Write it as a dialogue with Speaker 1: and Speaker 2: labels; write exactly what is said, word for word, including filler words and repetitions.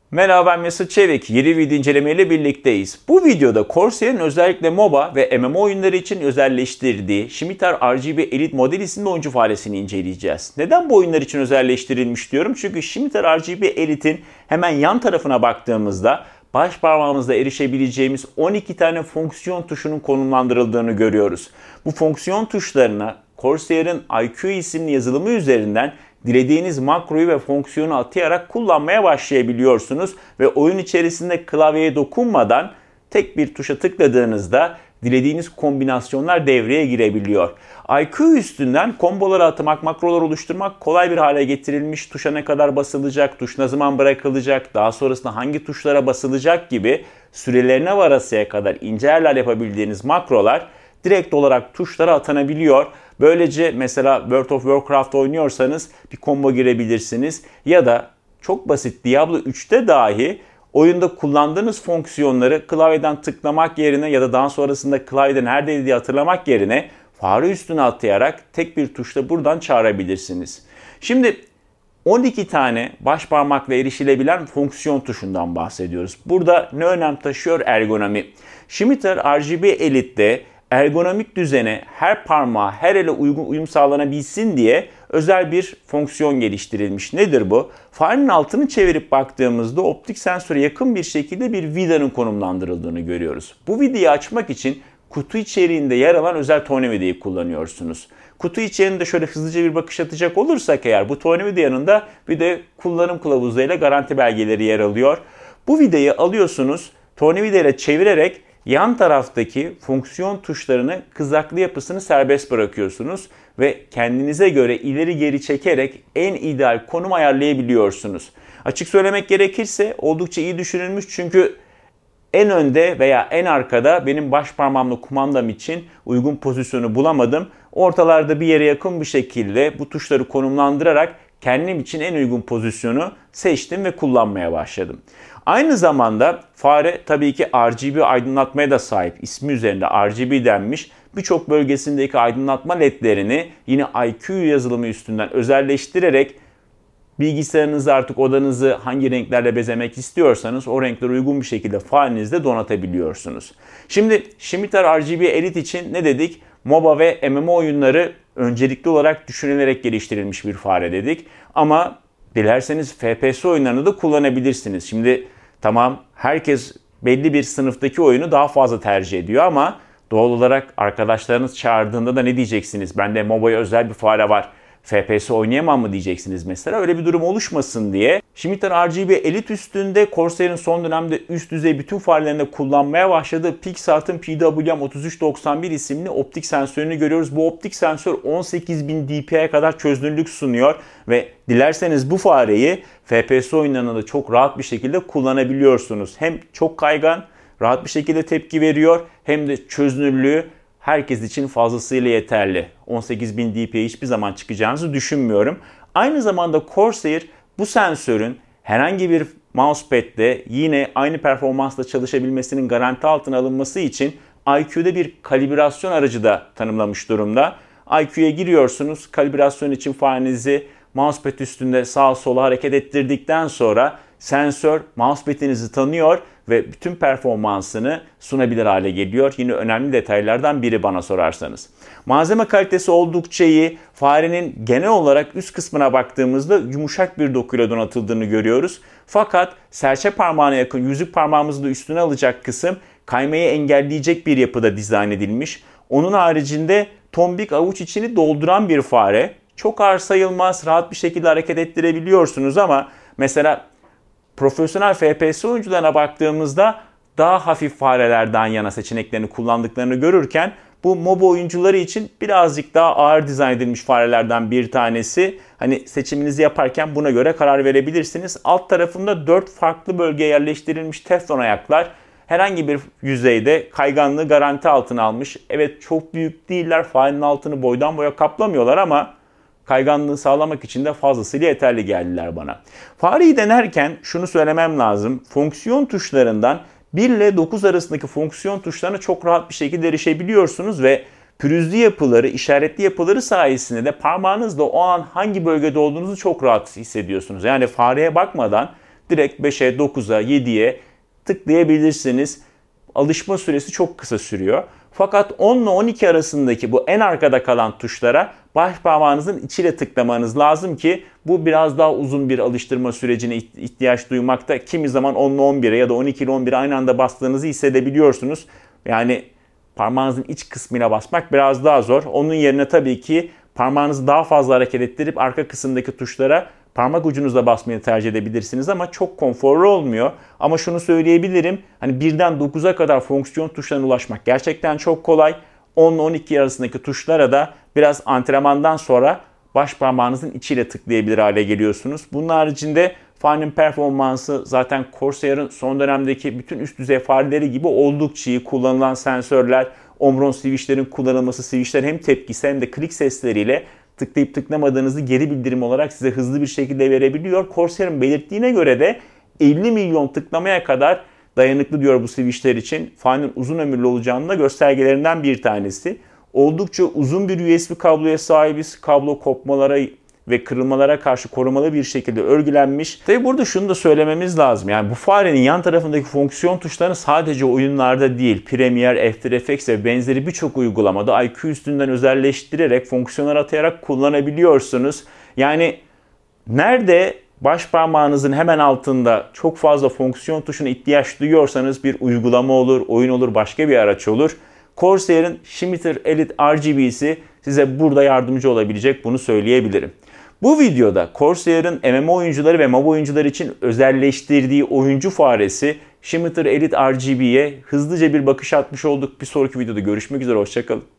Speaker 1: Merhaba, ben Mesut Çevik. Yeni video incelemeyle birlikteyiz. Bu videoda Corsair'in özellikle MOBA ve M M O oyunları için özelleştirdiği Scimitar R G B Elite model isimli oyuncu faresini inceleyeceğiz. Neden bu oyunlar için özelleştirilmiş diyorum? Çünkü Scimitar R G B Elite'in hemen yan tarafına baktığımızda baş parmağımızla erişebileceğimiz on iki tane fonksiyon tuşunun konumlandırıldığını görüyoruz. Bu fonksiyon tuşlarına Corsair'in I Q isimli yazılımı üzerinden dilediğiniz makroyu ve fonksiyonu atayarak kullanmaya başlayabiliyorsunuz ve oyun içerisinde klavyeye dokunmadan tek bir tuşa tıkladığınızda dilediğiniz kombinasyonlar devreye girebiliyor. I Q üstünden komboları atmak, makrolar oluşturmak kolay bir hale getirilmiş. Tuşa ne kadar basılacak, tuş ne zaman bırakılacak, daha sonrasında hangi tuşlara basılacak gibi sürelerine varasıya kadar ince ayarlar yapabildiğiniz makrolar direkt olarak tuşlara atanabiliyor. Böylece mesela World of Warcraft oynuyorsanız bir combo girebilirsiniz. Ya da çok basit Diablo üçte dahi oyunda kullandığınız fonksiyonları klavyeden tıklamak yerine ya da daha sonrasında klavyede neredeydi diye hatırlamak yerine fare üstüne atlayarak tek bir tuşla buradan çağırabilirsiniz. Şimdi on iki tane baş parmakla erişilebilen fonksiyon tuşundan bahsediyoruz. Burada ne önem taşıyor? Ergonomi. Scimitar R G B Elite'de ergonomik düzene her parmağa, her ele uygun uyum sağlanabilsin diye özel bir fonksiyon geliştirilmiş. Nedir bu? Farenin altını çevirip baktığımızda optik sensöre yakın bir şekilde bir vidanın konumlandırıldığını görüyoruz. Bu vidayı açmak için kutu içeriğinde yer alan özel tornavidayı kullanıyorsunuz. Kutu içeriğinde şöyle hızlıca bir bakış atacak olursak eğer bu tornavida yanında bir de kullanım kılavuzlarıyla garanti belgeleri yer alıyor. Bu vidayı alıyorsunuz, tornavidayla çevirerek yan taraftaki fonksiyon tuşlarını kızaklı yapısını serbest bırakıyorsunuz ve kendinize göre ileri geri çekerek en ideal konum ayarlayabiliyorsunuz. Açık söylemek gerekirse oldukça iyi düşünülmüş çünkü en önde veya en arkada benim baş parmağımla kumandam için uygun pozisyonu bulamadım. Ortalarda bir yere yakın bir şekilde bu tuşları konumlandırarak kendim için en uygun pozisyonu seçtim ve kullanmaya başladım. Aynı zamanda fare tabii ki R G B aydınlatmaya da sahip. İsmi üzerinde R G B denmiş. Birçok bölgesindeki aydınlatma ledlerini yine I Q yazılımı üstünden özelleştirerek bilgisayarınızı artık odanızı hangi renklerle bezemek istiyorsanız o renklere uygun bir şekilde farenizde donatabiliyorsunuz. Şimdi Scimitar R G B Elite için ne dedik? MOBA ve M M O oyunları öncelikli olarak düşünülerek geliştirilmiş bir fare dedik. Ama dilerseniz F P S oyunlarını da kullanabilirsiniz. Şimdi tamam herkes belli bir sınıftaki oyunu daha fazla tercih ediyor ama doğal olarak arkadaşlarınız çağırdığında da ne diyeceksiniz? Bende MOBA'ya özel bir fare var. F P S oynayamam mı diyeceksiniz mesela. Öyle bir durum oluşmasın diye Scimitar R G B Elite üstünde Corsair'in son dönemde üst düzey bütün farelerinde kullanmaya başladığı PixArt'ın P W M otuz üç doksan bir isimli optik sensörünü görüyoruz. Bu optik sensör on sekiz bin D P I'ye kadar çözünürlük sunuyor ve dilerseniz bu fareyi F P S oyunlarında da çok rahat bir şekilde kullanabiliyorsunuz. Hem çok kaygan, rahat bir şekilde tepki veriyor hem de çözünürlüğü herkes için fazlasıyla yeterli. on sekiz bin D P I hiçbir zaman çıkacağınızı düşünmüyorum. Aynı zamanda Corsair bu sensörün herhangi bir mousepad'de yine aynı performansla çalışabilmesinin garanti altına alınması için I Q'de bir kalibrasyon aracı da tanımlamış durumda. I Q'ya giriyorsunuz, kalibrasyon için farenizi mousepad üstünde sağa sola hareket ettirdikten sonra sensör mousepad'inizi tanıyor ve bütün performansını sunabilir hale geliyor. Yine önemli detaylardan biri bana sorarsanız. Malzeme kalitesi oldukça iyi. Farenin genel olarak üst kısmına baktığımızda yumuşak bir dokuyla donatıldığını görüyoruz. Fakat serçe parmağına yakın yüzük parmağımızı da üstüne alacak kısım kaymayı engelleyecek bir yapıda dizayn edilmiş. Onun haricinde tombik avuç içini dolduran bir fare. Çok ağır sayılmaz, rahat bir şekilde hareket ettirebiliyorsunuz ama mesela profesyonel F P S oyuncularına baktığımızda daha hafif farelerden yana seçeneklerini kullandıklarını görürken bu MOBA oyuncuları için birazcık daha ağır dizayn edilmiş farelerden bir tanesi. Hani seçiminizi yaparken buna göre karar verebilirsiniz. Alt tarafında dört farklı bölgeye yerleştirilmiş teflon ayaklar herhangi bir yüzeyde kayganlığı garanti altına almış. Evet çok büyük değiller, farenin altını boydan boya kaplamıyorlar ama kayganlığı sağlamak için de fazlasıyla yeterli geldiler bana. Fareyi denerken şunu söylemem lazım. Fonksiyon tuşlarından bir ile dokuz arasındaki fonksiyon tuşlarına çok rahat bir şekilde erişebiliyorsunuz ve pürüzlü yapıları, işaretli yapıları sayesinde de parmağınızla o an hangi bölgede olduğunuzu çok rahat hissediyorsunuz. Yani fareye bakmadan direkt beşe, dokuza, yediye tıklayabilirsiniz. Alışma süresi çok kısa sürüyor. Fakat on ile on iki arasındaki bu en arkada kalan tuşlara baş parmağınızın içiyle tıklamanız lazım ki bu biraz daha uzun bir alıştırma sürecine ihtiyaç duymakta. Kimi zaman on ile on bire ya da on iki ile on bire aynı anda bastığınızı hissedebiliyorsunuz. Yani parmağınızın iç kısmıyla basmak biraz daha zor. Onun yerine tabii ki parmağınızı daha fazla hareket ettirip arka kısımdaki tuşlara parmak ucunuzla basmayı tercih edebilirsiniz ama çok konforlu olmuyor. Ama şunu söyleyebilirim. Hani birden dokuza kadar fonksiyon tuşlarına ulaşmak gerçekten çok kolay. on ile on iki arasındaki tuşlara da biraz antrenmandan sonra baş parmağınızın içiyle tıklayabilir hale geliyorsunuz. Bunun haricinde farenin performansı zaten Corsair'ın son dönemdeki bütün üst düzey fareleri gibi oldukça iyi. Kullanılan sensörler, Omron switchlerin kullanılması, switchler hem tepkisi hem de klik sesleriyle tıklayıp tıklamadığınızı geri bildirim olarak size hızlı bir şekilde verebiliyor. Corsair'ın belirttiğine göre de elli milyon tıklamaya kadar dayanıklı diyor bu switchler için. Farenin uzun ömürlü olacağının da göstergelerinden bir tanesi. Oldukça uzun bir U S B kabloya sahibiz. Kablo kopmalara ve kırılmalara karşı korumalı bir şekilde örgülenmiş. Tabi burada şunu da söylememiz lazım. Yani bu farenin yan tarafındaki fonksiyon tuşlarını sadece oyunlarda değil, Premiere, After Effects ve benzeri birçok uygulamada I Q üstünden özelleştirerek, fonksiyonlar atayarak kullanabiliyorsunuz. Yani nerede baş parmağınızın hemen altında çok fazla fonksiyon tuşuna ihtiyaç duyuyorsanız bir uygulama olur, oyun olur, başka bir araç olur. Corsair'ın Scimitar Elite R G B'si size burada yardımcı olabilecek, bunu söyleyebilirim. Bu videoda Corsair'ın M M O oyuncuları ve MOBA oyuncuları için özelleştirdiği oyuncu faresi Scimitar Elite R G B'ye hızlıca bir bakış atmış olduk. Bir sonraki videoda görüşmek üzere, hoşça kalın.